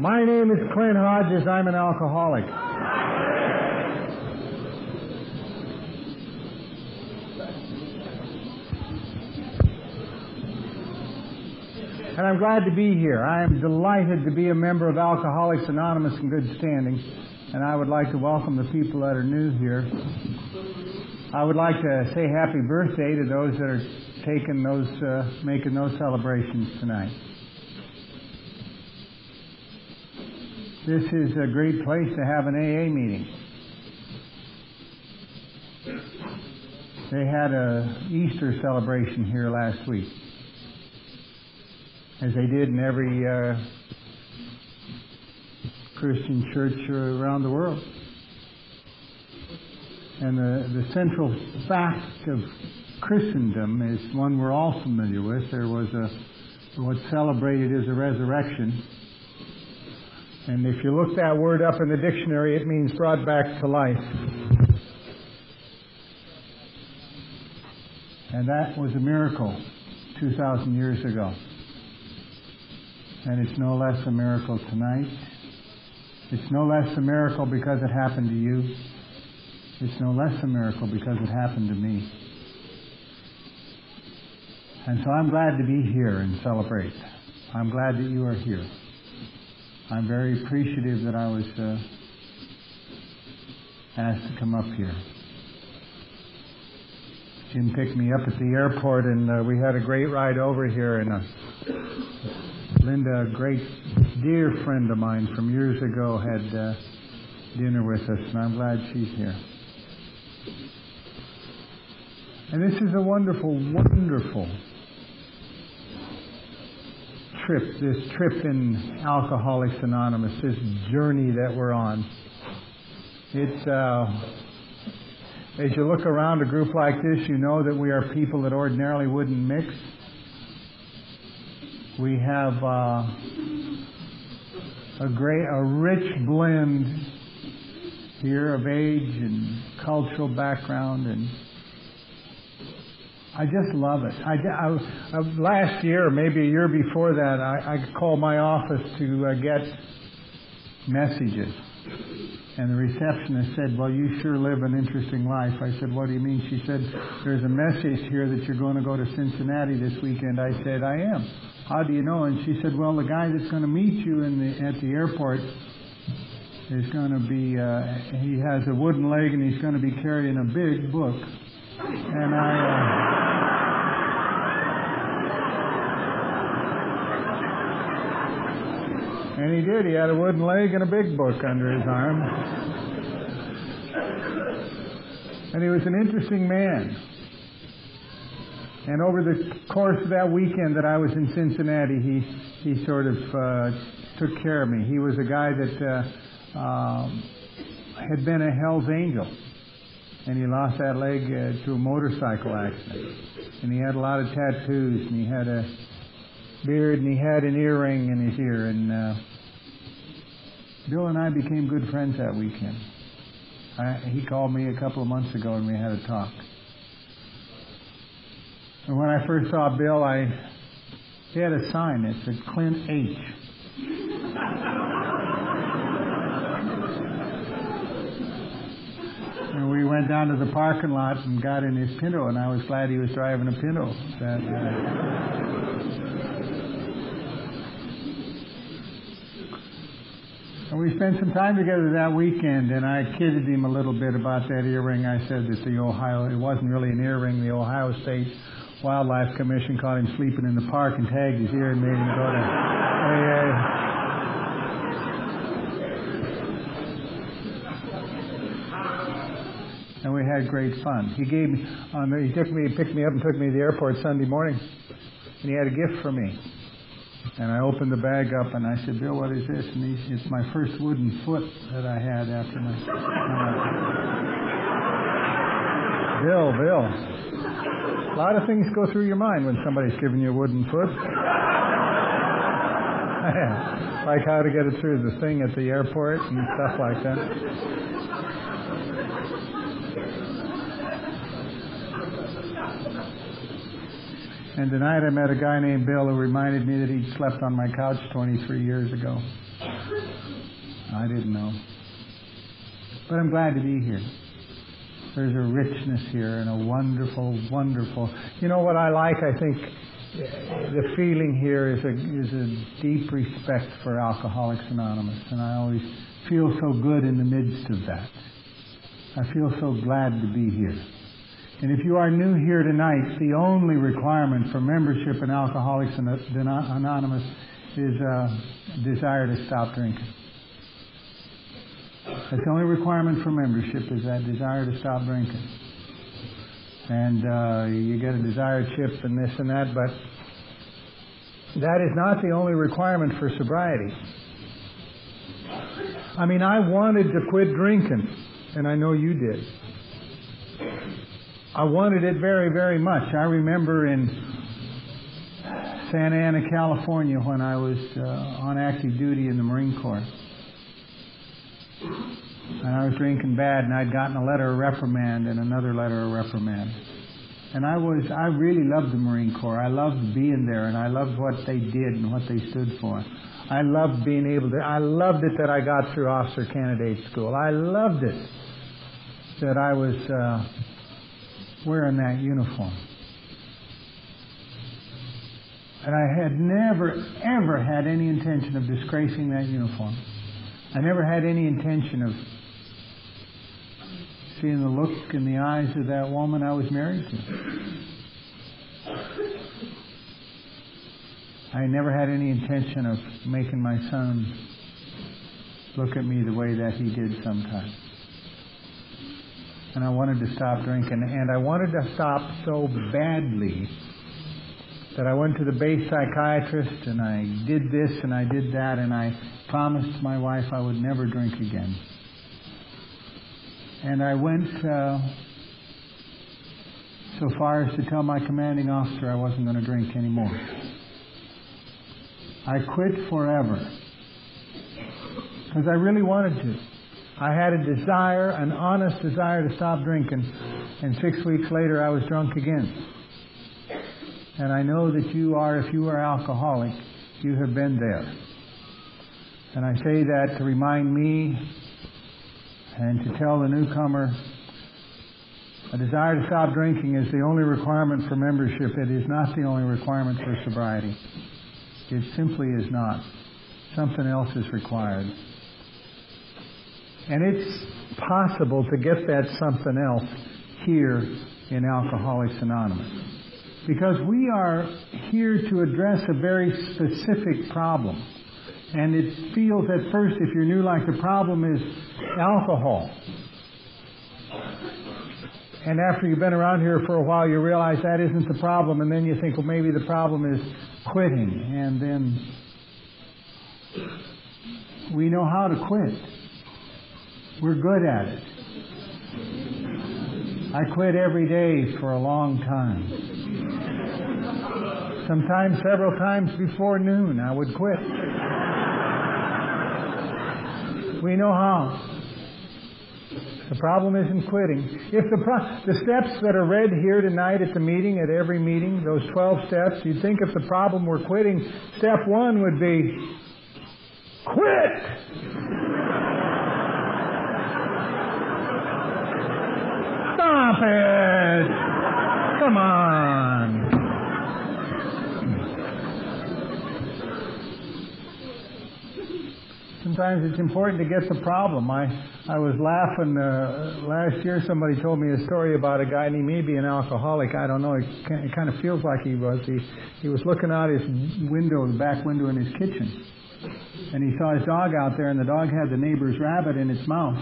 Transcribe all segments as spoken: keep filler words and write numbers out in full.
My name is Clint Hodges. I'm an alcoholic. And I'm glad to be here. I am delighted to be a member of Alcoholics Anonymous in good standing. And I would like to welcome the people that are new here. I would like to say happy birthday to those that are taking those, uh, making those celebrations tonight. This is a great place to have an A A meeting. They had a Easter celebration here last week, as they did in every uh, Christian church around the world. And the, the central fact of Christendom is one we're all familiar with. There was a, what's celebrated is a resurrection. And if you look that word up in the dictionary, it means brought back to life. And that was a miracle two thousand years ago. And it's no less a miracle tonight. It's no less a miracle because it happened to you. It's no less a miracle because it happened to me. And so I'm glad to be here and celebrate. I'm glad that you are here. I'm very appreciative that I was uh, asked to come up here. Jim picked me up at the airport, and uh, we had a great ride over here. And uh, Linda, a great dear friend of mine from years ago, had uh, dinner with us, and I'm glad she's here. And this is a wonderful, wonderful trip, this trip in Alcoholics Anonymous, this journey that we're on. It's, uh, as you look around a group like this, you know that we are people that ordinarily wouldn't mix. We have uh, a great, a rich blend here of age and cultural background, and I just love it. I, I, I, last year, maybe a year before that, I, I called my office to uh, get messages. And the receptionist said, well, you sure live an interesting life. I said, what do you mean? She said, there's a message here that you're going to go to Cincinnati this weekend. I said, I am. How do you know? And she said, well, the guy that's going to meet you in the, at the airport is going to be, uh, he has a wooden leg and he's going to be carrying a big book. And I... Uh, And he did. He had a wooden leg and a big book under his arm. And he was an interesting man. And over the course of that weekend that I was in Cincinnati, he, he sort of uh, took care of me. He was a guy that uh, um, had been a Hell's Angel. And he lost that leg uh, to a motorcycle accident. And he had a lot of tattoos, and he had a beard, and he had an earring in his ear. And uh, Bill and I became good friends that weekend. I, he called me a couple of months ago, and we had a talk. And when I first saw Bill, I he had a sign that said Clint H. And we went down to the parking lot and got in his Pinto, and I was glad he was driving a Pinto. That, uh, And we spent some time together that weekend, and I kidded him a little bit about that earring. I said that the Ohio, it wasn't really an earring. The Ohio State Wildlife Commission caught him sleeping in the park and tagged his ear and made him go to A A. And we had great fun. He gave me, um, he took me, he picked me up and took me to the airport Sunday morning, and he had a gift for me. And I opened the bag up, and I said, Bill, what is this? And he, it's my first wooden foot that I had after my... Uh, Bill, Bill. A lot of things go through your mind when somebody's giving you a wooden foot. Like how to get it through the thing at the airport and stuff like that. And tonight I met a guy named Bill who reminded me that he'd slept on my couch twenty-three years ago. I didn't know. But I'm glad to be here. There's a richness here and a wonderful, wonderful... You know what I like? I think the feeling here is a, is a deep respect for Alcoholics Anonymous. And I always feel so good in the midst of that. I feel so glad to be here. And if you are new here tonight, the only requirement for membership in Alcoholics Anonymous is a desire to stop drinking. That's the only requirement for membership, is that desire to stop drinking. And uh, you get a desire chip and this and that, but that is not the only requirement for sobriety. I mean, I wanted to quit drinking, and I know you did. I wanted it very, very much. I remember in Santa Ana, California, when I was uh, on active duty in the Marine Corps. And I was drinking bad, and I'd gotten a letter of reprimand and another letter of reprimand. And I was, I really loved the Marine Corps. I loved being there, and I loved what they did and what they stood for. I loved being able to, I loved it that I got through Officer Candidate School. I loved it that I was uh, wearing that uniform. And I had never, ever had any intention of disgracing that uniform. I never had any intention of seeing the look in the eyes of that woman I was married to. I never had any intention of making my son look at me the way that he did sometimes. And I wanted to stop drinking. And I wanted to stop so badly that I went to the base psychiatrist and I did this and I did that, and I promised my wife I would never drink again. And I went uh, so far as to tell my commanding officer I wasn't going to drink anymore. I quit forever because I really wanted to. I had a desire, an honest desire to stop drinking, and six weeks later I was drunk again. And I know that you are, if you are alcoholic, you have been there. And I say that to remind me and to tell the newcomer, a desire to stop drinking is the only requirement for membership. It is not the only requirement for sobriety. It simply is not. Something else is required. And it's possible to get that something else here in Alcoholics Anonymous. Because we are here to address a very specific problem. And it feels at first, if you're new, like the problem is alcohol. And after you've been around here for a while, you realize that isn't the problem. And then you think, well, maybe the problem is quitting. And then we know how to quit. We're good at it. I quit every day for a long time. Sometimes several times before noon I would quit. We know how. The problem isn't quitting. If the pro- the steps that are read here tonight at the meeting, at every meeting, those twelve steps, you'd think if the problem were quitting, step one would be quit. Stop it! Come on. Sometimes it's important to get the problem. I, I was laughing uh, last year. Somebody told me a story about a guy, and he may be an alcoholic. I don't know. It, it kind of feels like he was. He, he was looking out his window, the back window in his kitchen, and he saw his dog out there, and the dog had the neighbor's rabbit in its mouth.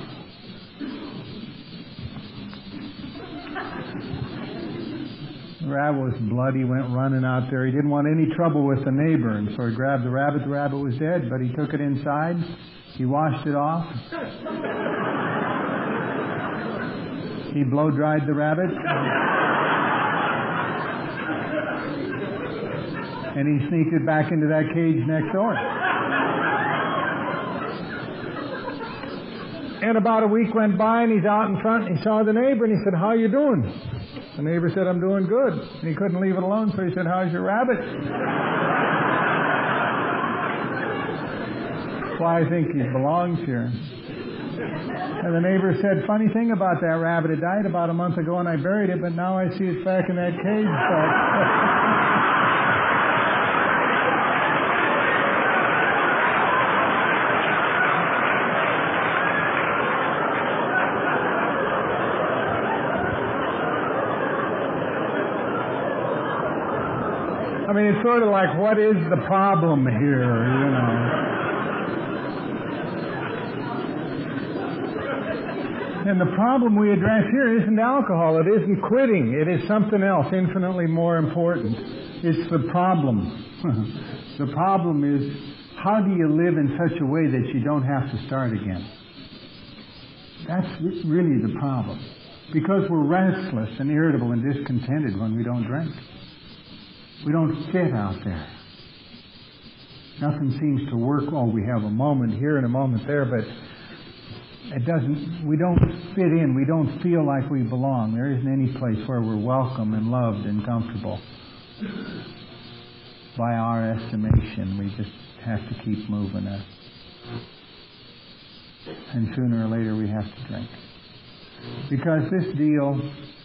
The rabbit was bloody, went running out there. He didn't want any trouble with the neighbor, and so he grabbed the rabbit. The rabbit was dead, but he took it inside. He washed it off. He blow-dried the rabbit. And he sneaked it back into that cage next door. And about a week went by, and he's out in front, and he saw the neighbor, and he said, "How you doing?" The neighbor said, I'm doing good. And he couldn't leave it alone, so he said, how's your rabbit? That's why I think he belongs here. And the neighbor said, funny thing about that rabbit, it died about a month ago and I buried it, but now I see it's back in that cage. I mean, it's sort of like, what is the problem here, you know? And the problem we address here isn't alcohol. It isn't quitting. It is something else infinitely more important. It's the problem. The problem is, how do you live in such a way that you don't have to start again? That's really the problem. Because we're restless and irritable and discontented when we don't drink. We don't fit out there. Nothing seems to work. Oh, we have a moment here and a moment there, but it doesn't, we don't fit in. We don't feel like we belong. There isn't any place where we're welcome and loved and comfortable. By our estimation, we just have to keep moving up. And sooner or later we have to drink. Because this deal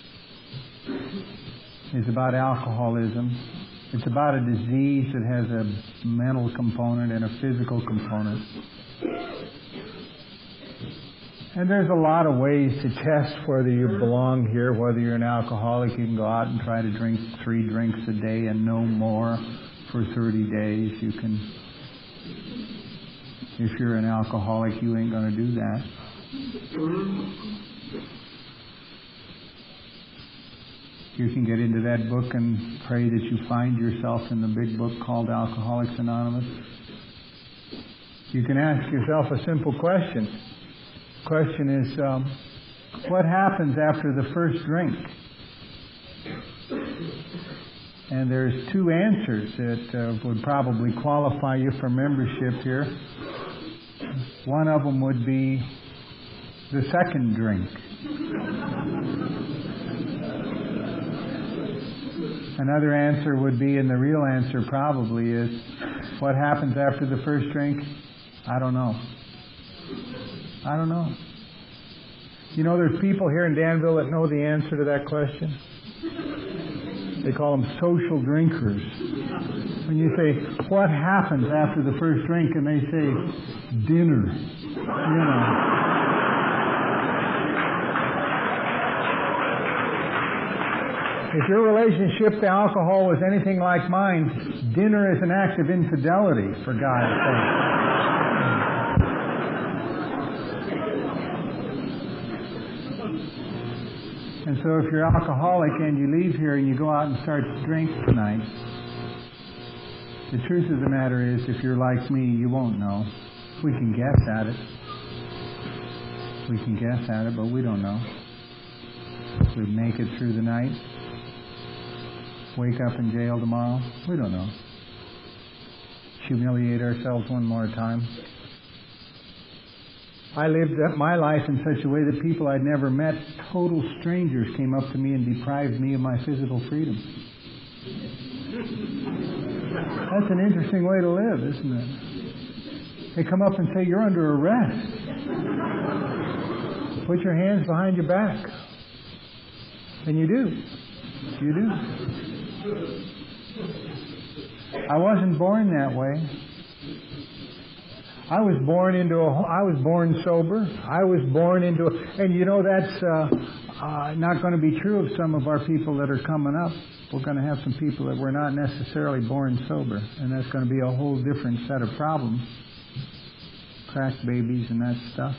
is about alcoholism. It's about a disease that has a mental component and a physical component. And there's a lot of ways to test whether you belong here, whether you're an alcoholic. You can go out and try to drink three drinks a day and no more for thirty days. You can, if you're an alcoholic, you ain't going to do that. You can get into that book and pray that you find yourself in the big book called Alcoholics Anonymous. You can ask yourself a simple question. The question is, um, what happens after the first drink? And there's two answers that uh, would probably qualify you for membership here. One of them would be the second drink. Another answer would be, and the real answer probably is, what happens after the first drink? I don't know. I don't know. You know, there's people here in Danville that know the answer to that question. They call them social drinkers. When you say, what happens after the first drink? And they say, dinner. You know. If your relationship to alcohol was anything like mine, dinner is an act of infidelity, for God's sake. And so if you're alcoholic and you leave here and you go out and start to drink tonight, the truth of the matter is, if you're like me, you won't know. We can guess at it. We can guess at it, but we don't know. We make it through the night. Wake up in jail tomorrow? We don't know. Humiliate ourselves one more time. I lived my life in such a way that people I'd never met, total strangers, came up to me and deprived me of my physical freedom. That's an interesting way to live, isn't it? They come up and say, you're under arrest. Put your hands behind your back. And you do. You do. I wasn't born that way. I was born into a, I was born sober. I was born into a, and you know that's uh, uh, not going to be true of some of our people that are coming up. We're going to have some people that were not necessarily born sober, and that's going to be a whole different set of problems. Crack babies and that stuff.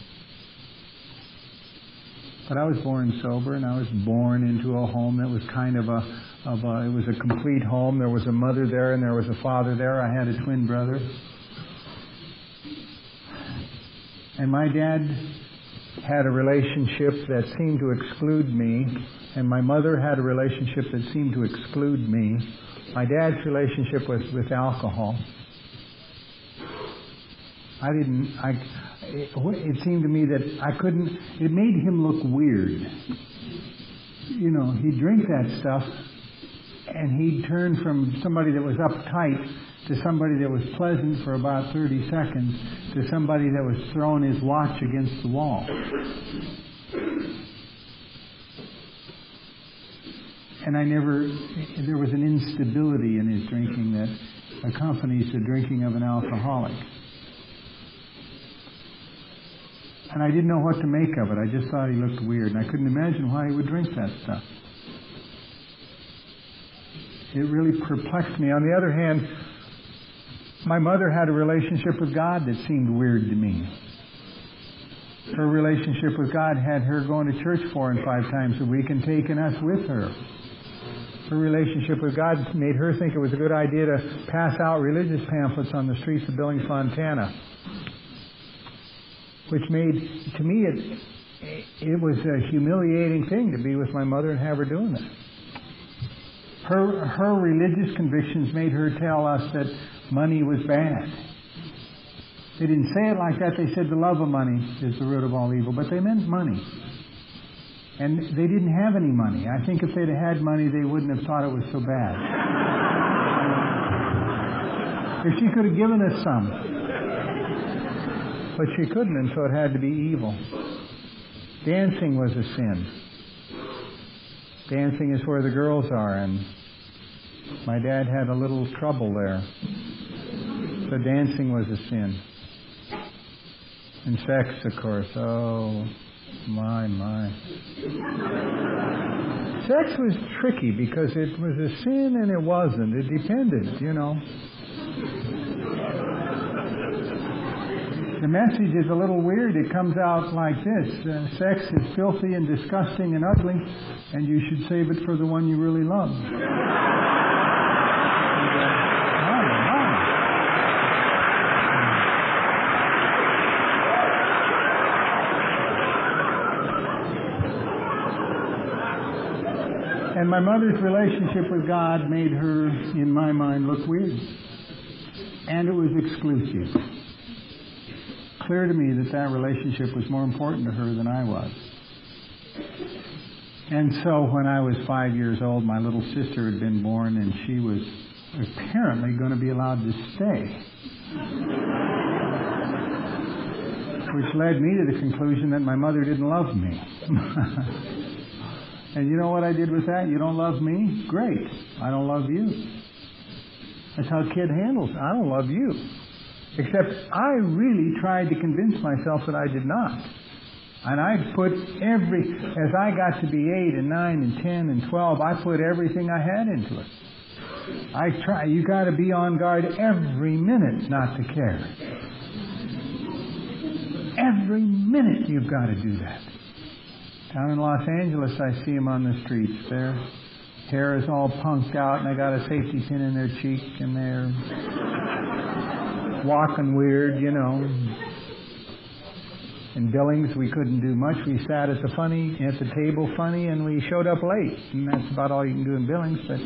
But I was born sober, and I was born into a home that was kind of a, of a, it was a complete home. There was a mother there, and there was a father there. I had a twin brother. And my dad had a relationship that seemed to exclude me, and my mother had a relationship that seemed to exclude me. My dad's relationship was with alcohol. I didn't, I, it, it seemed to me that I couldn't, it made him look weird. you know, he'd drink that stuff, and he'd turn from somebody that was uptight to somebody that was pleasant for about thirty seconds to somebody that was throwing his watch against the wall. And I never, there was an instability in his drinking that accompanies the drinking of an alcoholic. And I didn't know what to make of it. I just thought he looked weird, and I couldn't imagine why he would drink that stuff. It really perplexed me. On the other hand, my mother had a relationship with God that seemed weird to me. Her relationship with God had her going to church four and five times a week and taking us with her. Her relationship with God made her think it was a good idea to pass out religious pamphlets on the streets of Billings, Montana. Which made, to me, it, it was a humiliating thing to be with my mother and have her doing that. Her, her religious convictions made her tell us that money was bad. They didn't say it like that. They said the love of money is the root of all evil, but they meant money. And they didn't have any money. I think if they'd have had money, they wouldn't have thought it was so bad. If she could have given us some. But she couldn't, and so it had to be evil. Dancing was a sin. Dancing is where the girls are, and my dad had a little trouble there. So dancing was a sin. And sex, of course. Oh, my, my. Sex was tricky because it was a sin and it wasn't. It depended, you know. The message is a little weird. It comes out like this. Uh, sex is filthy and disgusting and ugly, and you should save it for the one you really love. And my mother's relationship with God made her, in my mind, look weird. And it was exclusive. Clear to me that that relationship was more important to her than I was. And so when I was five years old, my little sister had been born, and she was apparently going to be allowed to stay. Which led me to the conclusion that my mother didn't love me. And you know what I did with that? You don't love me? Great. I don't love you. That's how a kid handles it. I don't love you. Except I really tried to convince myself that I did not. And I put every, as I got to be eight and nine and ten and twelve, I put everything I had into it. I try, you got to be on guard every minute not to care. Every minute you've got to do that. Down in Los Angeles, I see them on the streets. Their hair is all punked out, and they got a safety pin in their cheek, and they're walking weird, you know. In Billings, we couldn't do much. We sat at the funny, at the table funny, and we showed up late. And that's about all you can do in Billings. But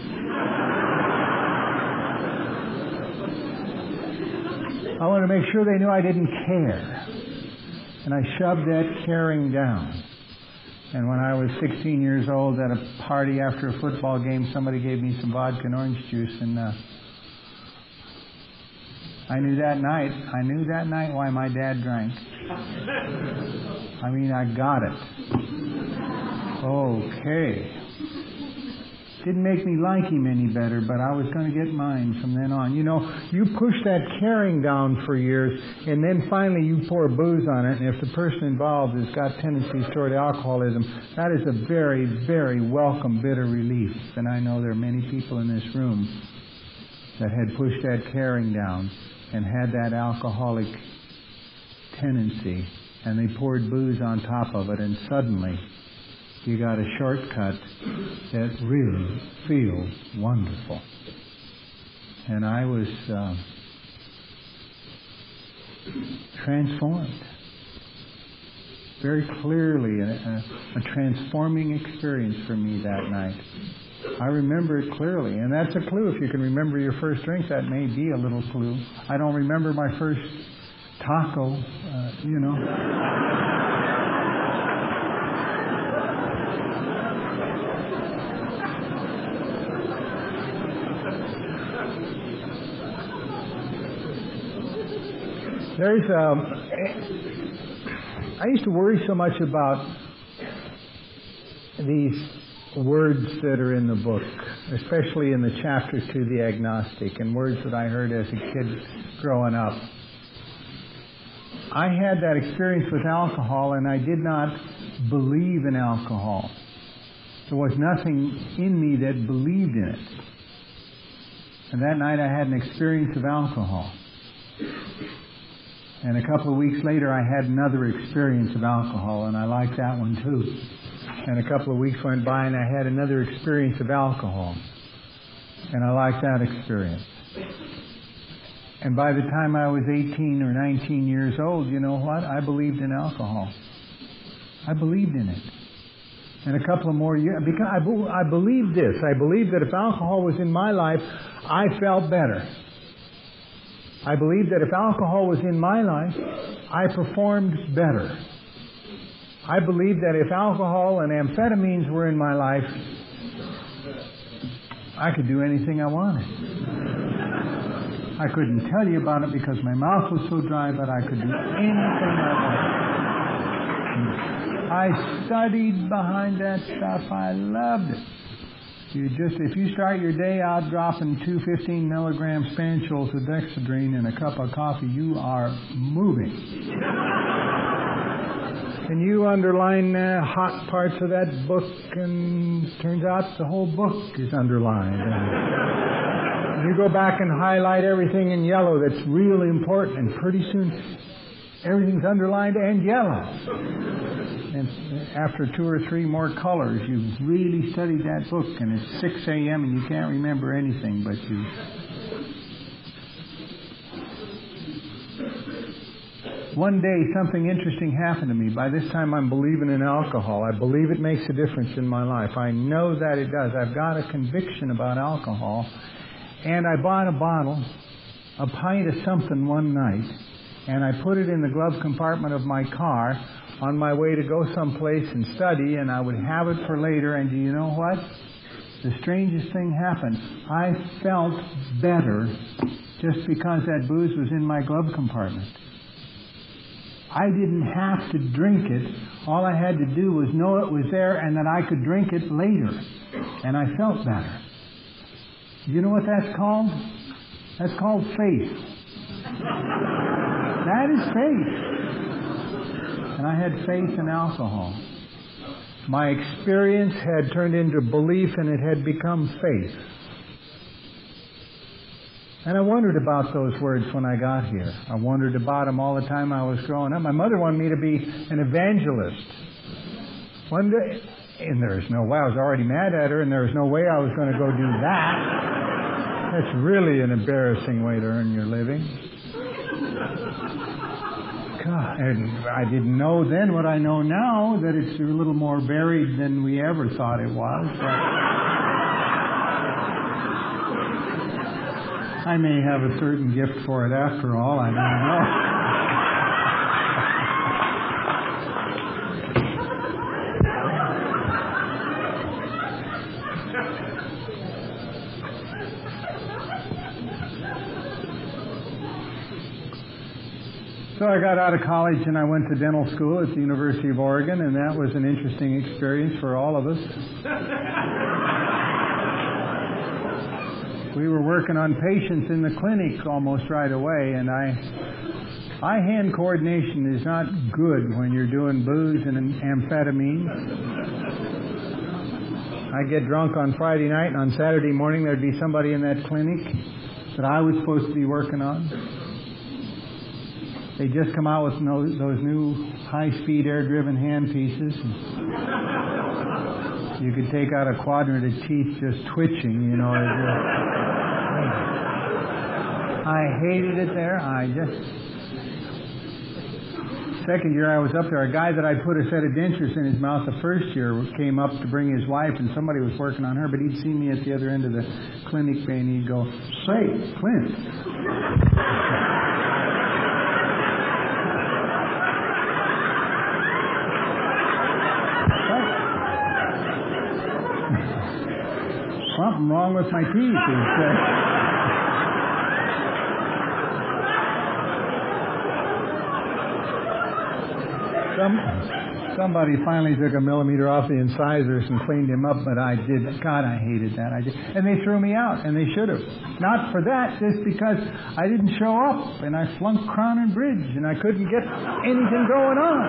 I wanted to make sure they knew I didn't care. And I shoved that caring down. And when I was sixteen years old at a party after a football game, somebody gave me some vodka and orange juice, and uh, I knew that night, I knew that night why my dad drank. I mean, I got it. Okay. Didn't make me like him any better, but I was going to get mine from then on. You know, you push that caring down for years, and then finally you pour booze on it, and if the person involved has got tendencies toward alcoholism, that is a very, very welcome bitter relief. And I know there are many people in this room that had pushed that caring down and had that alcoholic tendency, and they poured booze on top of it, and suddenly you got a shortcut that really feels wonderful. And I was uh, transformed. Very clearly, a, a, a transforming experience for me that night. I remember it clearly, and that's a clue. If you can remember your first drink, that may be a little clue. I don't remember my first taco, uh, you know. There's um, I used to worry so much about these words that are in the book, especially in the chapter to the agnostic, and words that I heard as a kid growing up. I had that experience with alcohol, and I did not believe in alcohol. There was nothing in me that believed in it. And that night I had an experience of alcohol. And a couple of weeks later I had another experience of alcohol, and I liked that one too. And a couple of weeks went by and I had another experience of alcohol, and I liked that experience. And by the time I was eighteen or nineteen years old, you know what? I believed in alcohol. I believed in it. And a couple of more years, because I, I believed this. I believed that if alcohol was in my life, I felt better. I believed that if alcohol was in my life, I performed better. I believed that if alcohol and amphetamines were in my life, I could do anything I wanted. I couldn't tell you about it because my mouth was so dry, but I could do anything I wanted. I studied behind that stuff. I loved it. You just, if you start your day out dropping two fifteen milligram spanchules of dexedrine in a cup of coffee, you are moving. And you underline uh, hot parts of that book, and turns out the whole book is underlined. And you go back and highlight everything in yellow that's really important, and pretty soon everything's underlined and yellow. And after two or three more colors, you've really studied that book, and it's six a.m. and you can't remember anything, but you... One day, something interesting happened to me. By this time, I'm believing in alcohol. I believe it makes a difference in my life. I know that it does. I've got a conviction about alcohol. And I bought a bottle, a pint of something one night, and I put it in the glove compartment of my car on my way to go someplace and study, and I would have it for later. And do you know what? The strangest thing happened. I felt better just because that booze was in my glove compartment. I didn't have to drink it. All I had to do was know it was there and that I could drink it later. And I felt better. You know what that's called? That's called faith. That is faith. And I had faith in alcohol. My experience had turned into belief, and it had become faith. And I wondered about those words when I got here. I wondered about them all the time I was growing up. My mother wanted me to be an evangelist. One day, and there's no way, I was already mad at her, and there was no way I was going to go do that. That's really an embarrassing way to earn your living. God, and I didn't know then what I know now, that it's a little more varied than we ever thought it was. But I may have a certain gift for it after all. I don't know. So I got out of college and I went to dental school at the University of Oregon, and that was an interesting experience for all of us. We were working on patients in the clinic almost right away, and I, eye-hand coordination is not good when you're doing booze and amphetamines. I'd get drunk on Friday night, and on Saturday morning there'd be somebody in that clinic that I was supposed to be working on. They just come out with no, those new high-speed air-driven handpieces. You could take out a quadrant of teeth just twitching, you know. I hated it there. I just... Second year I was up there, a guy that I put a set of dentures in his mouth the first year came up to bring his wife, and somebody was working on her, but he'd see me at the other end of the clinic bay, and he'd go, "Say, Clint." Something wrong with my teeth, he said. Some, somebody finally took a millimeter off the incisors and cleaned him up, but I did. God, I hated that. I did. And they threw me out, and they should have. Not for that, just because I didn't show up, and I flunked Crown and Bridge, and I couldn't get anything going on.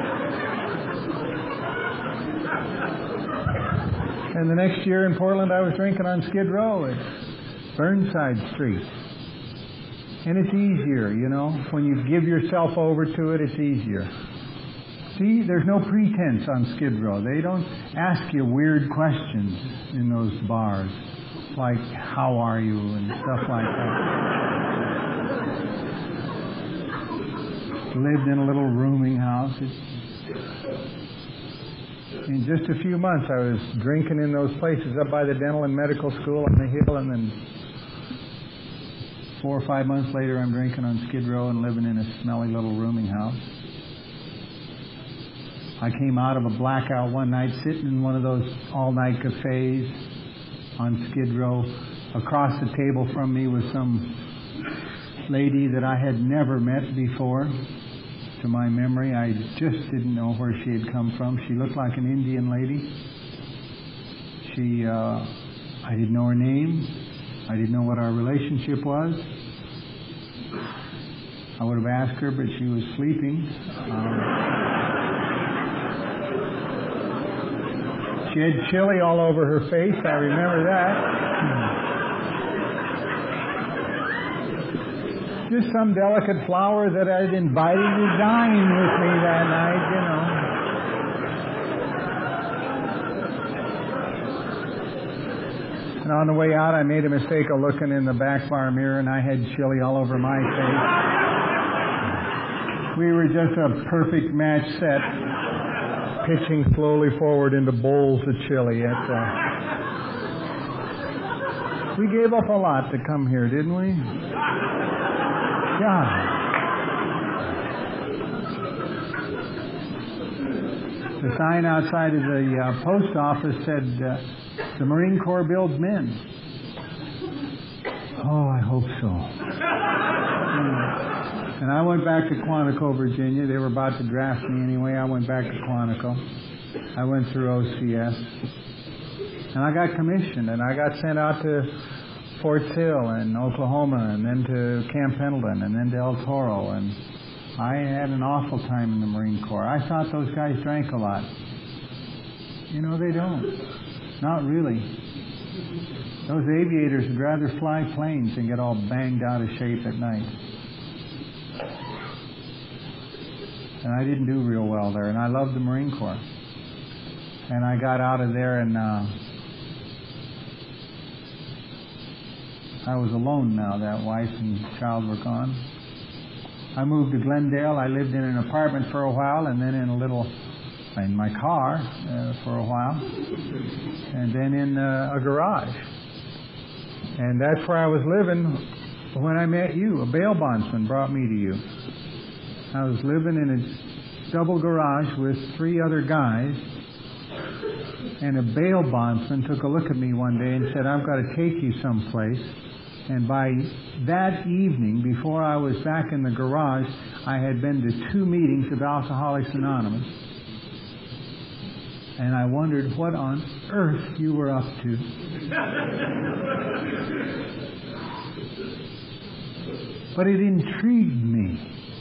And the next year in Portland, I was drinking on Skid Row at Burnside Street. And it's easier, you know. When you give yourself over to it, it's easier. See, there's no pretense on Skid Row. They don't ask you weird questions in those bars, like, how are you, and stuff like that. Lived in a little rooming house. It's, in just a few months, I was drinking in those places up by the dental and medical school on the hill, and then four or five months later, I'm drinking on Skid Row and living in a smelly little rooming house. I came out of a blackout one night, sitting in one of those all-night cafes on Skid Row. Across the table from me was some lady that I had never met before. To my memory, I just didn't know where she had come from. She looked like an Indian lady. She, uh, I didn't know her name. I didn't know what our relationship was. I would have asked her, but she was sleeping. Um, she had chili all over her face. I remember that. Just some delicate flower that I'd invited to dine with me that night, you know. And on the way out, I made a mistake of looking in the back bar mirror, and I had chili all over my face. We were just a perfect match set, pitching slowly forward into bowls of chili. At, uh... We gave up a lot to come here, didn't we? God. The sign outside of the uh, post office said, uh, the Marine Corps builds men. Oh, I hope so. And I went back to Quantico, Virginia. They were about to draft me anyway. I went back to Quantico. I went through O C S. And I got commissioned, and I got sent out to Fort Sill and Oklahoma, and then to Camp Pendleton, and then to El Toro. And I had an awful time in the Marine Corps. I thought those guys drank a lot. You know, they don't. Not really. Those aviators would rather fly planes than get all banged out of shape at night. And I didn't do real well there, and I loved the Marine Corps. And I got out of there, and uh, I was alone now. That wife and child were gone. I moved to Glendale. I lived in an apartment for a while, and then in a little, in my car uh, for a while, and then in uh, a garage. And that's where I was living when I met you. A bail bondsman brought me to you. I was living in a double garage with three other guys, and a bail bondsman took a look at me one day and said, I've got to take you someplace. And by that evening, before I was back in the garage, I had been to two meetings of Alcoholics Anonymous. And I wondered what on earth you were up to. But it intrigued me.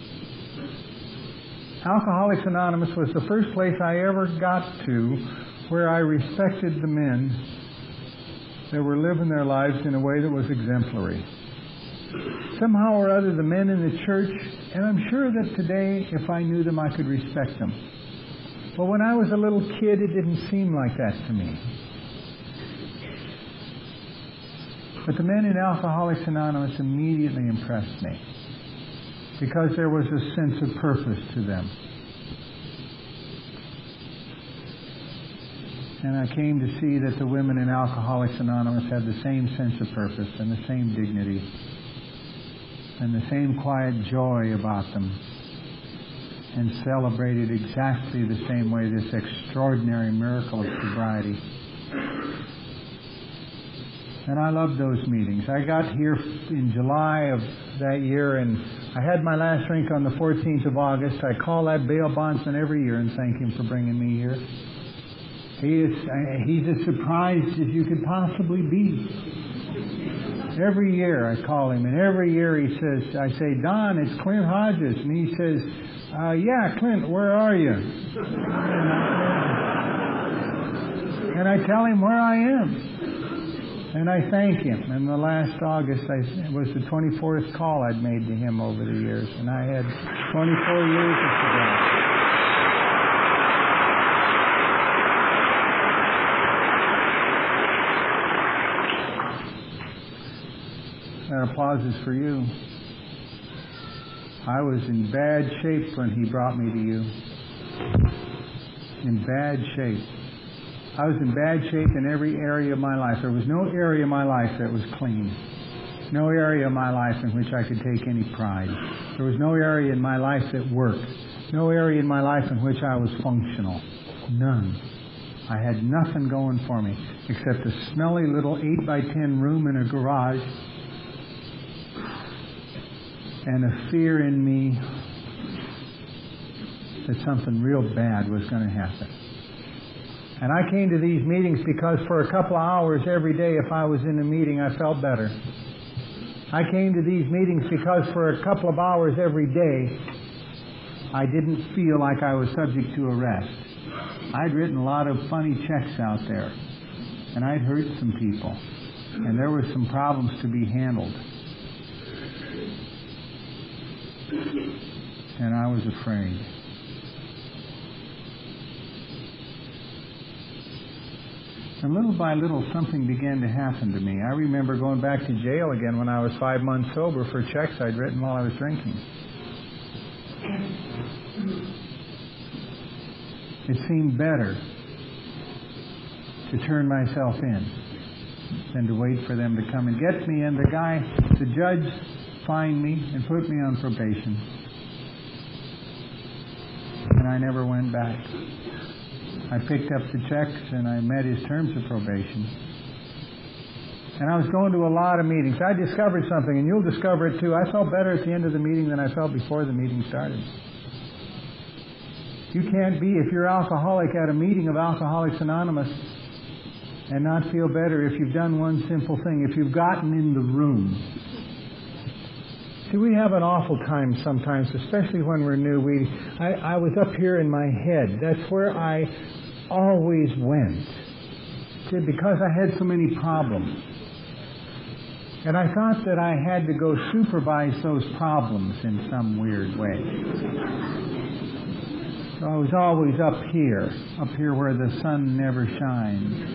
Alcoholics Anonymous was the first place I ever got to where I respected the men that were living their lives in a way that was exemplary. Somehow or other, the men in the church, and I'm sure that today, if I knew them, I could respect them. But when I was a little kid, it didn't seem like that to me. But the men in Alcoholics Anonymous immediately impressed me because there was a sense of purpose to them. And I came to see that the women in Alcoholics Anonymous had the same sense of purpose and the same dignity and the same quiet joy about them, and celebrated exactly the same way this extraordinary miracle of sobriety. And I loved those meetings. I got here in July of that year, and I had my last drink on the fourteenth of August. I call that bail bondsman every year and thank him for bringing me here. He is, he's as surprised as you could possibly be. Every year I call him, and every year he says, I say, Don, it's Clint Hodges. And he says, uh, yeah, Clint, where are you? And I tell him where I am. And I thank him. And the last August I, it was the twenty-fourth call I'd made to him over the years. And I had twenty-four years of sobriety. That applause is for you. I was in bad shape when he brought me to you. In bad shape. I was in bad shape in every area of my life. There was no area of my life that was clean. No area of my life in which I could take any pride. There was no area in my life that worked. No area in my life in which I was functional. None. I had nothing going for me except a smelly little eight by ten room in a garage and a fear in me that something real bad was going to happen. And I came to these meetings because for a couple of hours every day, if I was in a meeting, I felt better. I came to these meetings because for a couple of hours every day, I didn't feel like I was subject to arrest. I'd written a lot of funny checks out there, and I'd hurt some people, and there were some problems to be handled. And I was afraid. And little by little, something began to happen to me. I remember going back to jail again when I was five months sober for checks I'd written while I was drinking. It seemed better to turn myself in than to wait for them to come and get me. And the guy, the judge, fined me and put me on probation. And I never went back. I picked up the checks and I met his terms of probation. And I was going to a lot of meetings. I discovered something, and you'll discover it too. I felt better at the end of the meeting than I felt before the meeting started. You can't be, if you're alcoholic, at a meeting of Alcoholics Anonymous and not feel better if you've done one simple thing, if you've gotten in the room. See, we have an awful time sometimes, especially when we're new. We, I, I was up here in my head. That's where I always went. See, because I had so many problems. And I thought that I had to go supervise those problems in some weird way. So I was always up here, up here where the sun never shines.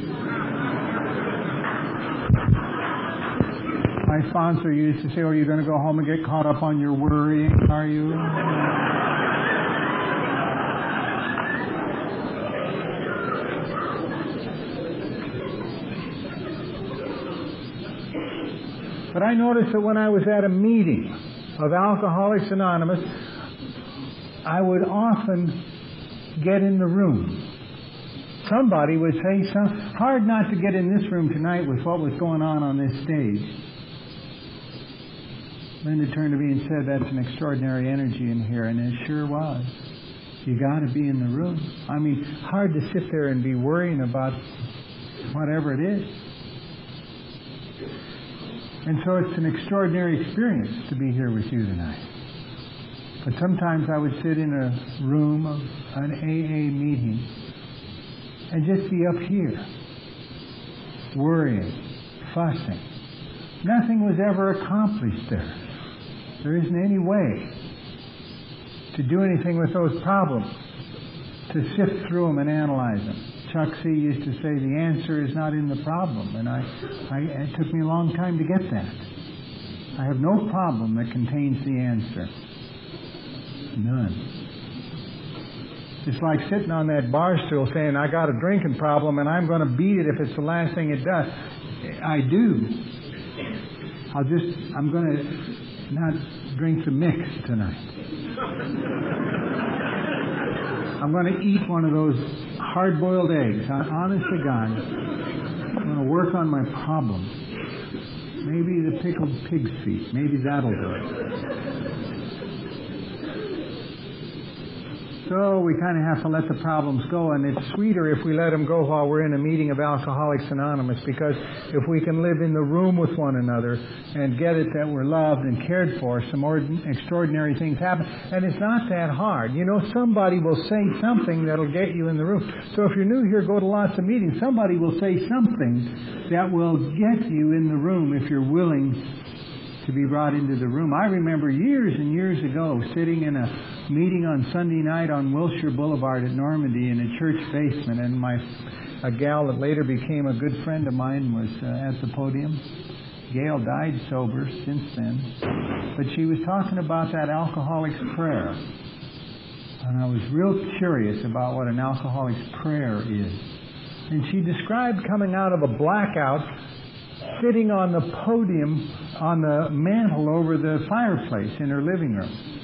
My sponsor used to say, oh, you're going to go home and get caught up on your worrying, are you? But I noticed that when I was at a meeting of Alcoholics Anonymous, I would often get in the room. Somebody would say, something hard not to get in this room tonight with what was going on on this stage. Linda turned to me and said, that's an extraordinary energy in here, and it sure was. You got to be in the room. I mean, hard to sit there and be worrying about whatever it is. And so it's an extraordinary experience to be here with you tonight. But sometimes I would sit in a room of an A A meeting and just be up here, worrying, fussing. Nothing was ever accomplished there. There isn't any way to do anything with those problems, to sift through them and analyze them. Chuck C. used to say the answer is not in the problem, and I, I, it took me a long time to get that. I have no problem that contains the answer. None. It's like sitting on that bar stool saying, I got a drinking problem and I'm going to beat it if it's the last thing it does. I do. I'll just, I'm going to not drink the mix tonight. I'm going to eat one of those hard-boiled eggs. Honest to God, I'm going to work on my problem. Maybe the pickled pig's feet. Maybe that'll do it. So we kind of have to let the problems go, and it's sweeter if we let them go while we're in a meeting of Alcoholics Anonymous, because if we can live in the room with one another and get it that we're loved and cared for, some ordin- extraordinary things happen. And it's not that hard. You know, somebody will say something that'll get you in the room. So if you're new here, go to lots of meetings. Somebody will say something that will get you in the room if you're willing to be brought into the room. I remember years and years ago sitting in a meeting on Sunday night on Wilshire Boulevard at Normandy in a church basement, and my a gal that later became a good friend of mine was uh, at the podium. Gail died sober since then, but she was talking about that alcoholic's prayer, and I was real curious about what an alcoholic's prayer is. And she described coming out of a blackout, sitting on the podium on the mantel over the fireplace in her living room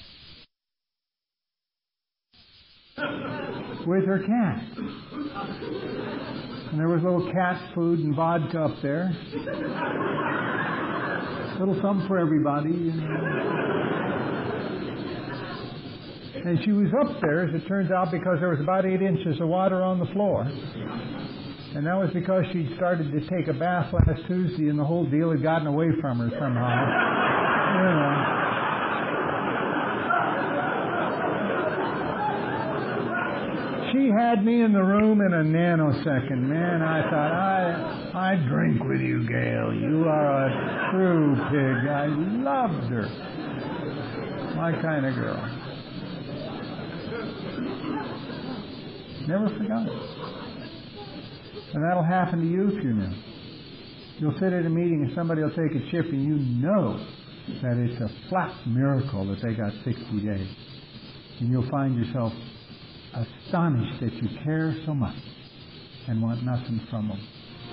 with her cat. And there was little cat food and vodka up there. Little something for everybody, you know. And she was up there, as it turns out, because there was about eight inches of water on the floor. And that was because she'd started to take a bath last Tuesday, and the whole deal had gotten away from her somehow. You know. She had me in the room in a nanosecond. Man, I thought, I, I drink with you, Gail. You are a true pig. I loved her. My kind of girl. Never forgot it. And that'll happen to you if you're new. You'll sit at a meeting and somebody will take a chip and you know that it's a flat miracle that they got sixty days. And you'll find yourself astonished that you care so much and want nothing from them.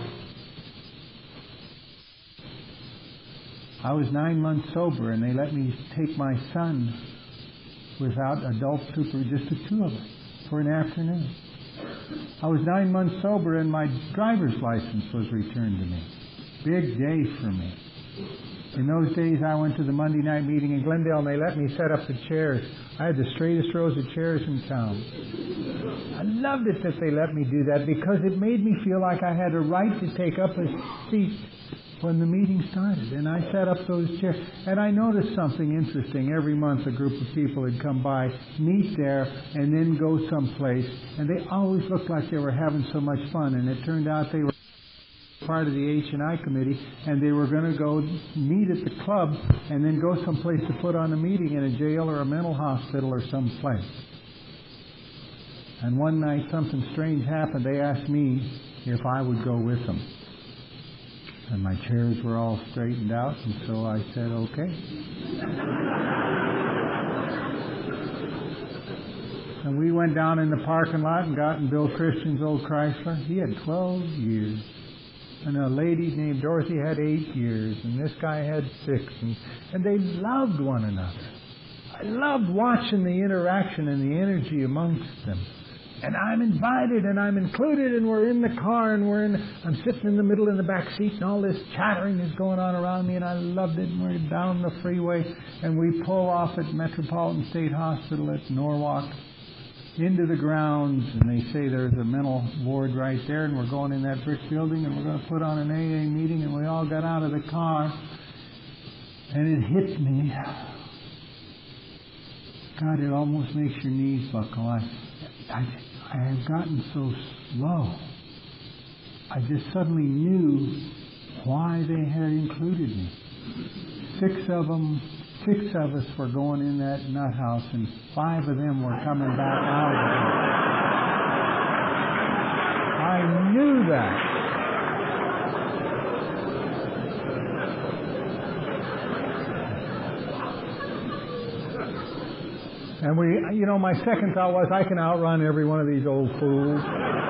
I was nine months sober, and they let me take my son without adult super, just the two of us, for an afternoon. I was nine months sober, and my driver's license was returned to me. Big day for me. In those days, I went to the Monday night meeting in Glendale, and they let me set up the chairs. I had the straightest rows of chairs in town. I loved it that they let me do that, because it made me feel like I had a right to take up a seat when the meeting started. And I set up those chairs. And I noticed something interesting. Every month a group of people would come by, meet there, and then go someplace. And they always looked like they were having so much fun. And it turned out they were part of the H and I committee, and they were going to go meet at the club and then go someplace to put on a meeting in a jail or a mental hospital or someplace. And one night something strange happened. They asked me if I would go with them. And my chairs were all straightened out, and so I said, okay. And we went down in the parking lot and got in Bill Christian's old Chrysler. He had twelve years. And a lady named Dorothy had eight years, and this guy had six. And, and they loved one another. I loved watching the interaction and the energy amongst them. And I'm invited, and I'm included, and we're in the car, and we're in. I'm sitting in the middle in the back seat, and all this chattering is going on around me, and I loved it. And we're down the freeway, and we pull off at Metropolitan State Hospital at Norwalk into the grounds, and they say there's a mental ward right there, and we're going in that brick building, and we're going to put on an A A meeting, and we all got out of the car, and it hit me. God, it almost makes your knees buckle. I, I, I have gotten so slow. I just suddenly knew why they had included me. Six of them, six of us were going in that nut house, and five of them were coming back out of it. I knew that. And we, you know, my second thought was, I can outrun every one of these old fools.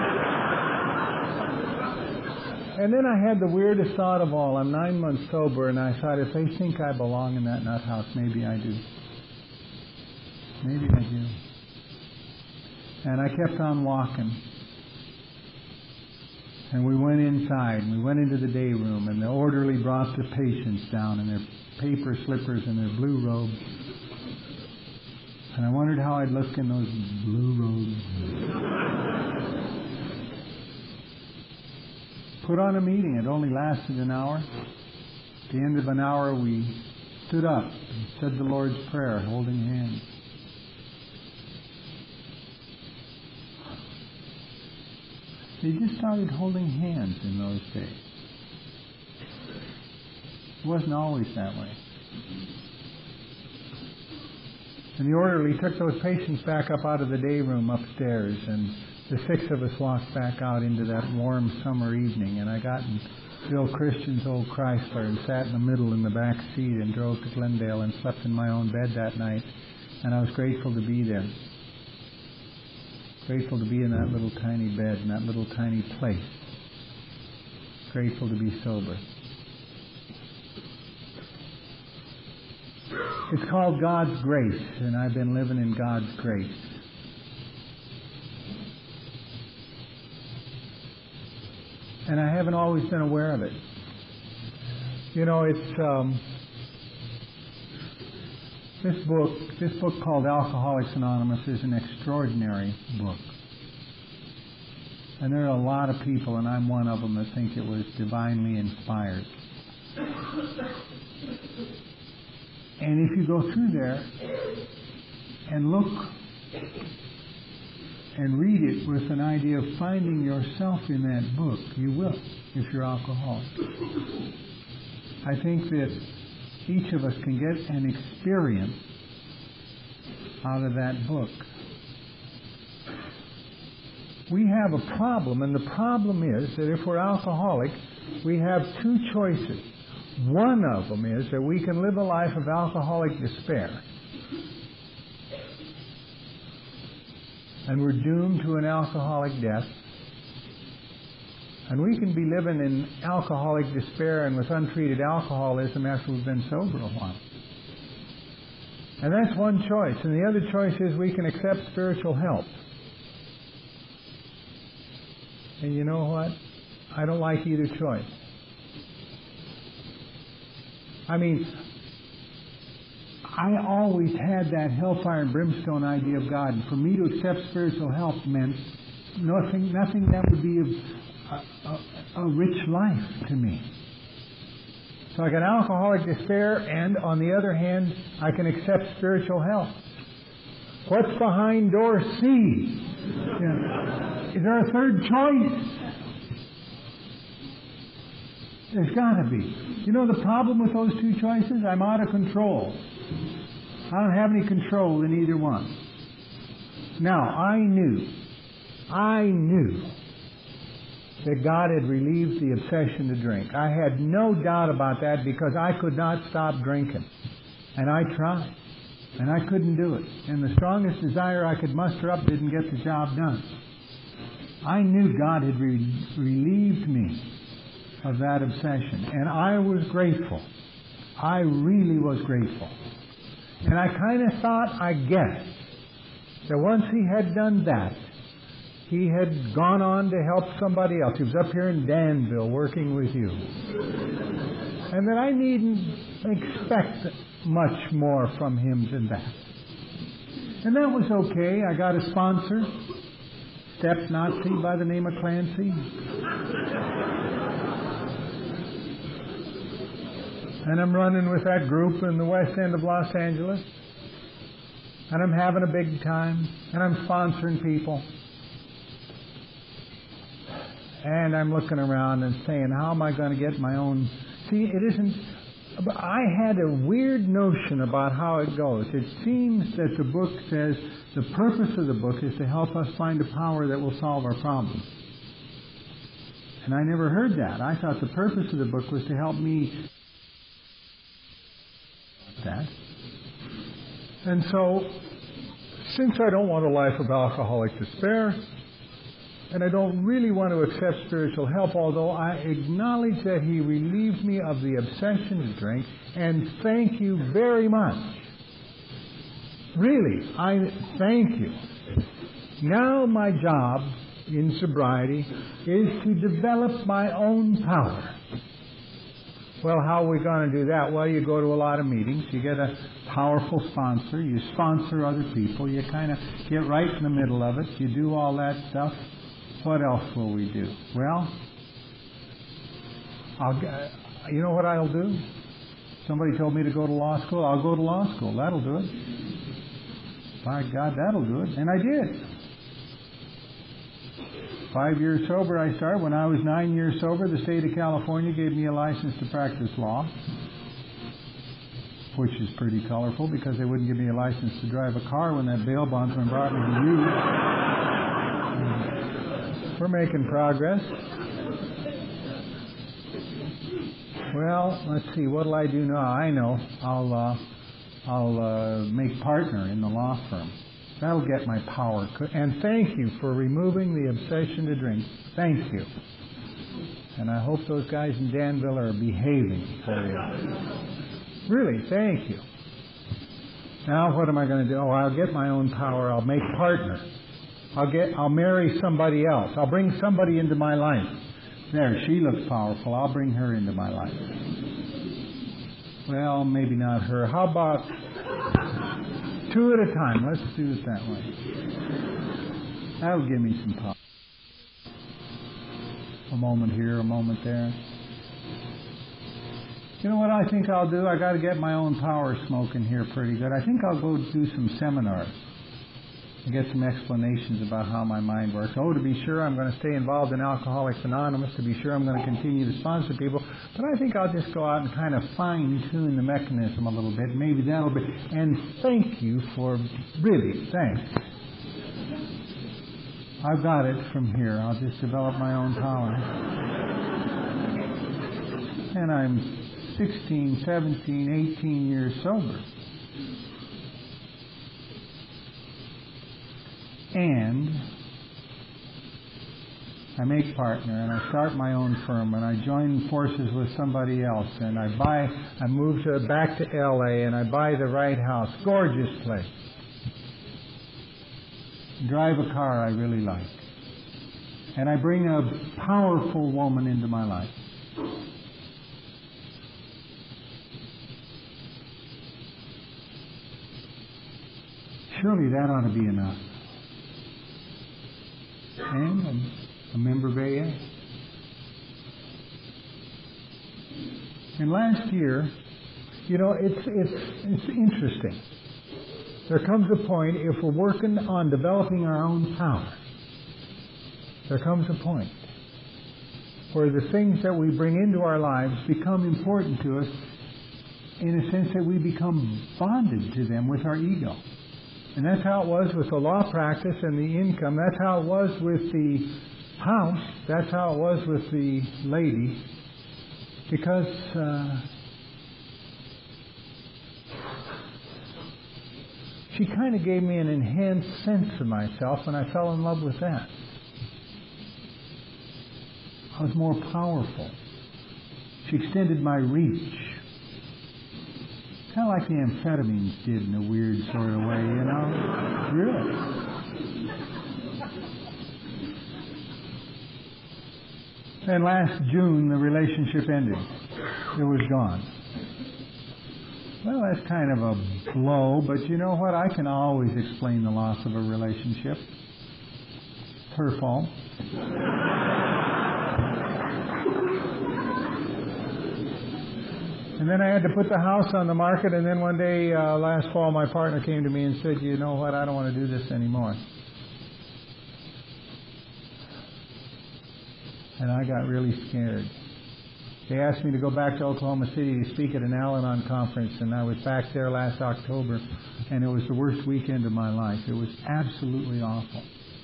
And then I had the weirdest thought of all. I'm nine months sober, and I thought, if they think I belong in that nut house, maybe I do. Maybe I do. And I kept on walking. And we went inside, and we went into the day room, and the orderly brought the patients down in their paper slippers and their blue robes. And I wondered how I'd look in those blue robes. Put on a meeting. It only lasted an hour. At the end of an hour, we stood up and said the Lord's Prayer, holding hands. They just started holding hands in those days. It wasn't always that way. And the orderly took those patients back up out of the day room upstairs, and the six of us walked back out into that warm summer evening, and I got in Bill Christian's old Chrysler and sat in the middle in the back seat and drove to Glendale and slept in my own bed that night, and I was grateful to be there. Grateful to be in that little tiny bed, in that little tiny place. Grateful to be sober. It's called God's grace, and I've been living in God's grace. And I haven't always been aware of it. You know, it's um, this book. This book called Alcoholics Anonymous is an extraordinary book. And there are a lot of people, and I'm one of them, that think it was divinely inspired. And if you go through there and look and read it with an idea of finding yourself in that book, you will, if you're alcoholic. I think that each of us can get an experience out of that book. We have a problem, and the problem is that if we're alcoholic, we have two choices. One of them is that we can live a life of alcoholic despair, and we're doomed to an alcoholic death. And we can be living in alcoholic despair and with untreated alcoholism after we've been sober a while. And that's one choice. And the other choice is we can accept spiritual help. And you know what? I don't like either choice. I mean, I always had that hellfire and brimstone idea of God. And for me to accept spiritual help meant nothing, nothing that would be of A, a, a rich life to me. So I got alcoholic despair, and on the other hand, I can accept spiritual help. What's behind door C? Yeah. Is there a third choice? There's got to be. You know the problem with those two choices? I'm out of control. I don't have any control in either one. Now, I knew, I knew that God had relieved the obsession to drink. I had no doubt about that because I could not stop drinking. And I tried. And I couldn't do it. And the strongest desire I could muster up didn't get the job done. I knew God had re- relieved me of that obsession. And I was grateful. I really was grateful. And I kind of thought, I guessed, that once He had done that, He had gone on to help somebody else. He was up here in Danville working with you. And that I needn't expect much more from Him than that. And that was okay. I got a sponsor, Step Nazi by the name of Clancy. And I'm running with that group in the west end of Los Angeles. And I'm having a big time. And I'm sponsoring people. And I'm looking around and saying, how am I going to get my own... See, it isn't... I had a weird notion about how it goes. It seems that the book says the purpose of the book is to help us find a power that will solve our problems. And I never heard that. I thought the purpose of the book was to help me... that. And so, since I don't want a life of alcoholic despair... and I don't really want to accept spiritual help, although I acknowledge that He relieved me of the obsession to drink, and thank you very much. Really, I thank you. Now my job in sobriety is to develop my own power. Well, how are we going to do that? Well, you go to a lot of meetings. You get a powerful sponsor. You sponsor other people. You kind of get right in the middle of it. You do all that stuff. What else will we do? Well, I'll, you know what I'll do? Somebody told me to go to law school. I'll go to law school. That'll do it. By God, that'll do it. And I did. Five years sober I started. When I was nine years sober, the state of California gave me a license to practice law, which is pretty colorful because they wouldn't give me a license to drive a car when that bail bondsman brought me to you. We're making progress. Well, let's see. What'll I do now? I know. I'll uh, I'll uh, make partner in the law firm. That'll get my power. And thank you for removing the obsession to drink. Thank you. And I hope those guys in Danville are behaving for you. Really, thank you. Now what am I going to do? Oh, I'll get my own power. I'll make partner. I'll get. I'll marry somebody else. I'll bring somebody into my life. There, she looks powerful. I'll bring her into my life. Well, maybe not her. How about two at a time? Let's do it that way. That'll give me some power. A moment here, a moment there. You know what I think I'll do? I got to get my own power smoking here pretty good. I think I'll go do some seminars and get some explanations about how my mind works. Oh, to be sure, I'm going to stay involved in Alcoholics Anonymous. To be sure, I'm going to continue to sponsor people. But I think I'll just go out and kind of fine-tune the mechanism a little bit. Maybe that'll be... And thank you for... Really, thanks. I've got it from here. I'll just develop my own power. And I'm sixteen, seventeen, eighteen years sober. And I make partner, and I start my own firm, and I join forces with somebody else, and I buy, I move to, back to L A, and I buy the right house, gorgeous place. Drive a car I really like. And I bring a powerful woman into my life. Surely that ought to be enough. And I'm a member of A A. And last year, you know, it's it's it's interesting. There comes a point, if we're working on developing our own power, there comes a point where the things that we bring into our lives become important to us in a sense that we become bonded to them with our ego. And that's how it was with the law practice and the income. That's how it was with the house. That's how it was with the lady. Because uh, she kind of gave me an enhanced sense of myself, and I fell in love with that. I was more powerful. She extended my reach. Kind of like the amphetamines did in a weird sort of way, you know? Really. And last June, the relationship ended. It was gone. Well, that's kind of a blow, but you know what? I can always explain the loss of a relationship. It's her fault. And then I had to put the house on the market, and then one day uh, last fall my partner came to me and said, you know what, I don't want to do this anymore. And I got really scared. They asked me to go back to Oklahoma City to speak at an Al-Anon conference, and I was back there last October, and it was the worst weekend of my life. It was absolutely awful.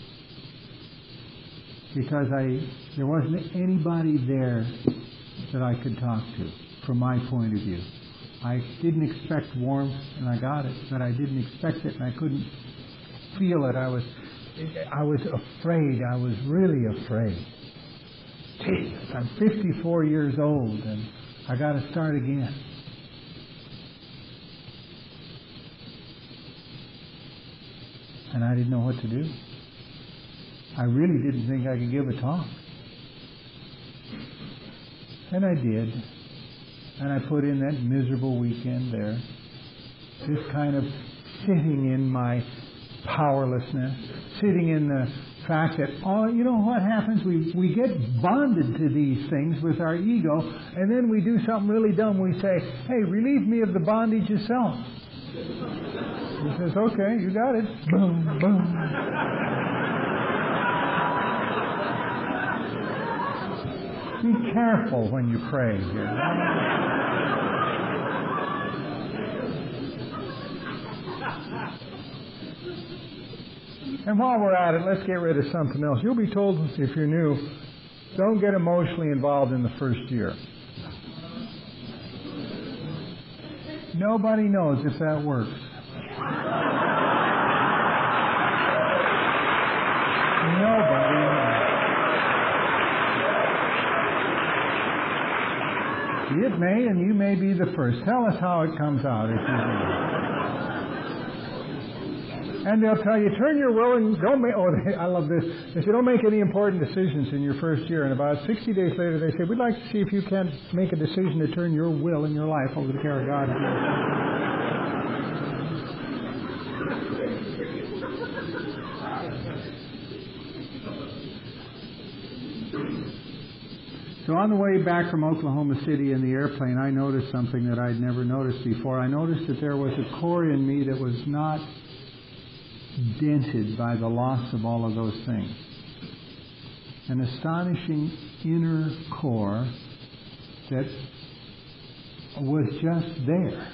Because I there wasn't anybody there that I could talk to. From my point of view, I didn't expect warmth, and I got it, but I didn't expect it, and I couldn't feel it. I was, I was afraid. I was really afraid. Jesus, I'm fifty-four years old, and I got to start again. And I didn't know what to do. I really didn't think I could give a talk. And I did. And I put in that miserable weekend there, just kind of sitting in my powerlessness, sitting in the fact that, oh, you know what happens? We we get bonded to these things with our ego, and then we do something really dumb. We say, hey, relieve me of the bondage yourself. He says, okay, you got it. Boom, boom. Be careful when you pray here. And while we're at it, let's get rid of something else. You'll be told, if you're new, don't get emotionally involved in the first year. Nobody knows if that works. Nobody knows. It may, and you may be the first. Tell us how it comes out if you do. And they'll tell you, turn your will and don't make, oh, they, I love this. They say, don't make any important decisions in your first year. And about sixty days later, they say, we'd like to see if you can't make a decision to turn your will and your life over to the care of God. So on the way back from Oklahoma City in the airplane, I noticed something that I'd never noticed before. I noticed that there was a core in me that was not dented by the loss of all of those things. An astonishing inner core that was just there.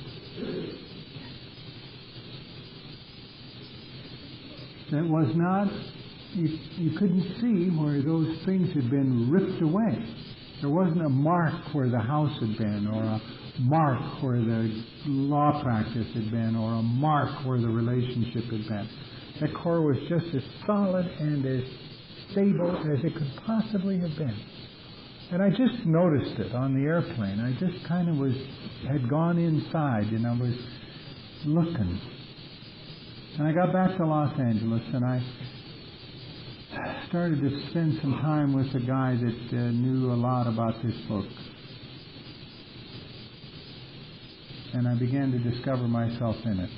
That was not, you, you couldn't see where those things had been ripped away. There wasn't a mark where the house had been, or a mark where the law practice had been, or a mark where the relationship had been. That core was just as solid and as stable as it could possibly have been. And I just noticed it on the airplane. I just kind of was, had gone inside and I was looking. And I got back to Los Angeles and I started to spend some time with a guy that uh, knew a lot about this book. And I began to discover myself in it.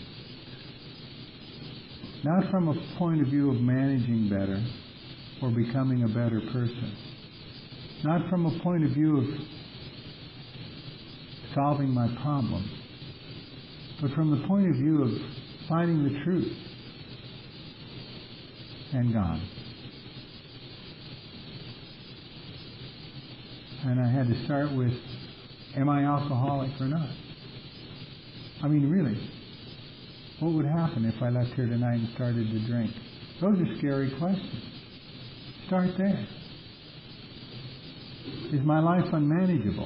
Not from a point of view of managing better or becoming a better person. Not from a point of view of solving my problem. But from the point of view of finding the truth and God. And I had to start with, am I alcoholic or not? I mean, really, what would happen if I left here tonight and started to drink? Those are scary questions. Start there. Is my life unmanageable?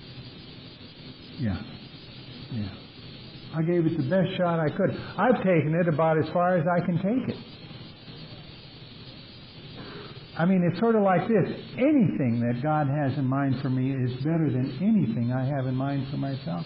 Yeah. Yeah. I gave it the best shot I could. I've taken it about as far as I can take it. I mean, it's sort of like this. Anything that God has in mind for me is better than anything I have in mind for myself.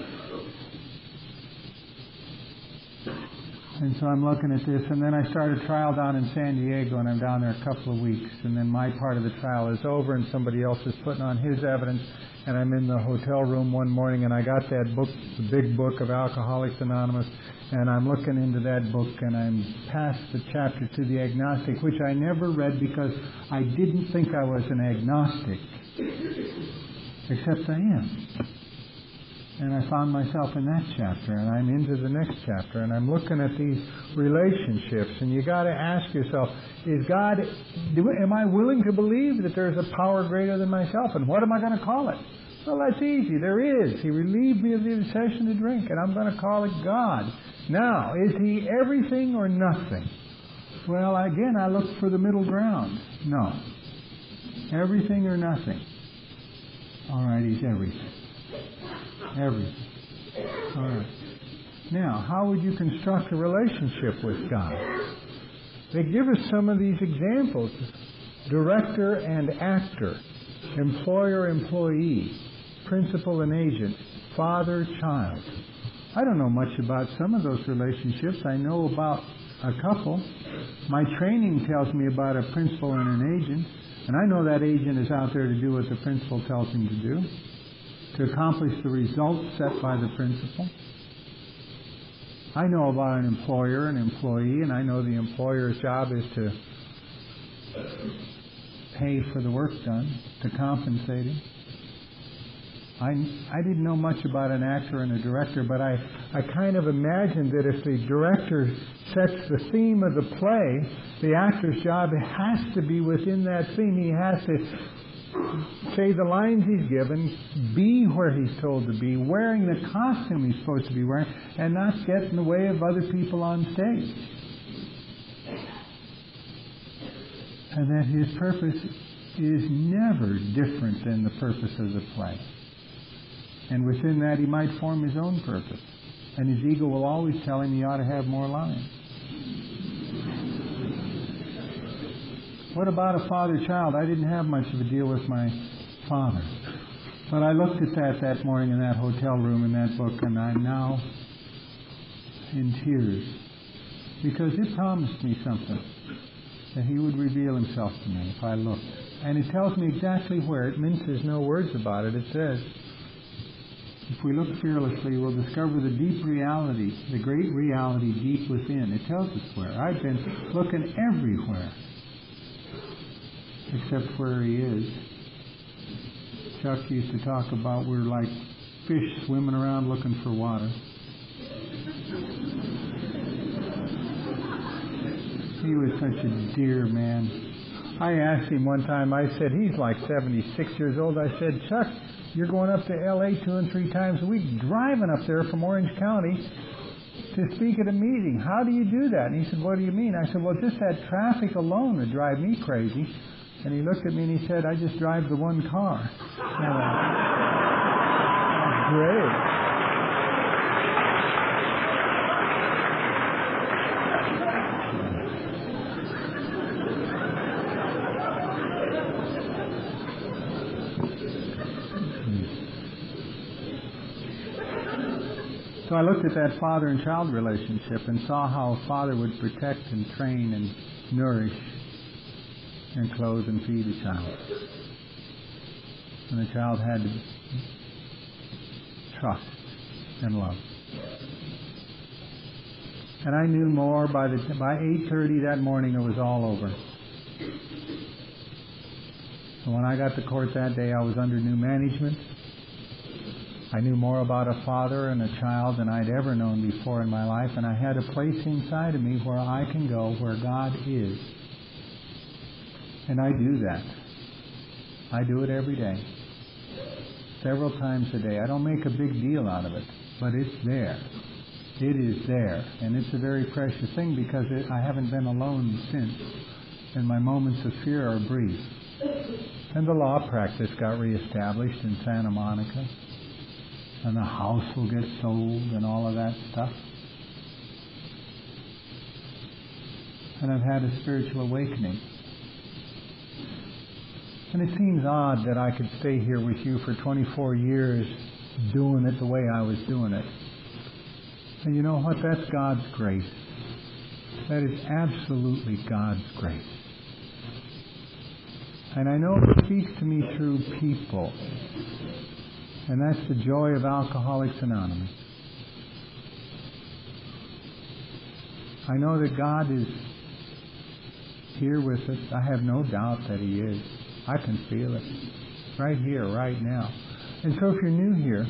And so I'm looking at this, and then I started a trial down in San Diego, and I'm down there a couple of weeks, and then my part of the trial is over, and somebody else is putting on his evidence, and I'm in the hotel room one morning, and I got that book, the big book of Alcoholics Anonymous, and I'm looking into that book, and I'm past the chapter to the agnostic, which I never read because I didn't think I was an agnostic, except I am. And I found myself in that chapter, and I'm into the next chapter, and I'm looking at these relationships, and you got to ask yourself, is God, do, am I willing to believe that there's a power greater than myself, and what am I going to call it? Well, that's easy. There is. He relieved me of the obsession to drink, and I'm going to call it God. Now, is He everything or nothing? Well, again, I look for the middle ground. No. Everything or nothing. All right, He's everything. Everything. All right. Now, how would you construct a relationship with God? They give us some of these examples. Director and actor, employer-employee, principal and agent, father-child. I don't know much about some of those relationships. I know about a couple. My training tells me about a principal and an agent, and I know that agent is out there to do what the principal tells him to do, to accomplish the results set by the principal. I know about an employer and employee, and I know the employer's job is to pay for the work done, to compensate him. I, I didn't know much about an actor and a director, but I, I kind of imagined that if the director sets the theme of the play, the actor's job has to be within that theme. He has to say the lines he's given, be where he's told to be, wearing the costume he's supposed to be wearing, and not get in the way of other people on stage. And that his purpose is never different than the purpose of the play. And within that, he might form his own purpose. And his ego will always tell him he ought to have more lines. What about a father-child? I didn't have much of a deal with my father. But I looked at that that morning in that hotel room in that book, and I'm now in tears. Because it promised me something, that he would reveal himself to me if I looked. And it tells me exactly where. It minces no words about it. It says, if we look fearlessly, we'll discover the deep reality, the great reality deep within. It tells us where. I've been looking everywhere, except where he is. Chuck used to talk about we're like fish swimming around looking for water. He was such a dear man. I asked him one time, I said, he's like seventy-six years old. I said, Chuck, you're going up to L A two and three times a week, driving up there from Orange County to speak at a meeting. How do you do that? And he said, what do you mean? I said, well, just that traffic alone would drive me crazy. And he looked at me and he said, I just drive the one car. That's great. So I looked at that father and child relationship and saw how a father would protect and train and nourish and clothe and feed a child. And the child had to trust and love. And I knew more by the by eight thirty that morning. It was all over. So when I got to court that day, I was under new management. I knew more about a father and a child than I'd ever known before in my life, and I had a place inside of me where I can go, where God is. And I do that. I do it every day. Several times a day. I don't make a big deal out of it, but it's there. It is there. And it's a very precious thing because it, I haven't been alone since. And my moments of fear are brief. And the law practice got reestablished in Santa Monica. And the house will get sold and all of that stuff. And I've had a spiritual awakening. And it seems odd that I could stay here with you for twenty-four years doing it the way I was doing it. And you know what? That's God's grace. That is absolutely God's grace. And I know it speaks to me through people. And that's the joy of Alcoholics Anonymous. I know that God is here with us. I have no doubt that He is. I can feel it. Right here, right now. And so if you're new here,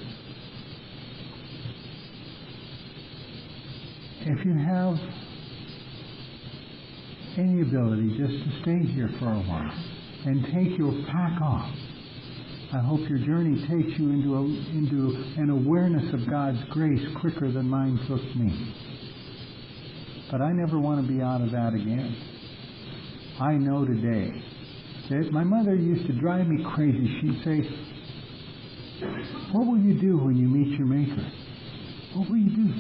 if you have any ability just to stay here for a while and take your pack off, I hope your journey takes you into a, into an awareness of God's grace quicker than mine took me. But I never want to be out of that again. I know today that my mother used to drive me crazy. She'd say, what will you do when you meet your Maker? What will you do?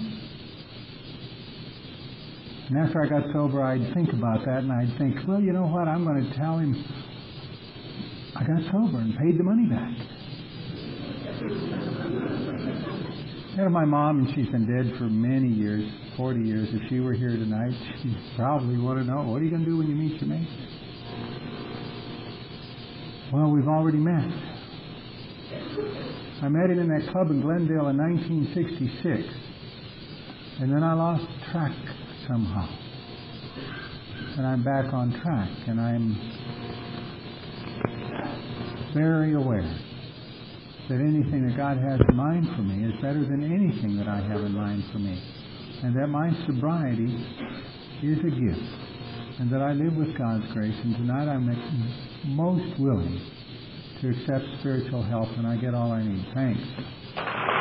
And after I got sober, I'd think about that, and I'd think, well, you know what? I'm going to tell Him I got sober and paid the money back. You know, my mom, and she's been dead for many years, forty years. If she were here tonight, she'd probably want to know, what are you going to do when you meet your mate? Well, we've already met. I met him in that club in Glendale in nineteen sixty-six. And then I lost track somehow. And I'm back on track. And I'm very aware that anything that God has in mind for me is better than anything that I have in mind for me. And that my sobriety is a gift. And that I live with God's grace. And tonight I'm most willing to accept spiritual help, and I get all I need. Thanks.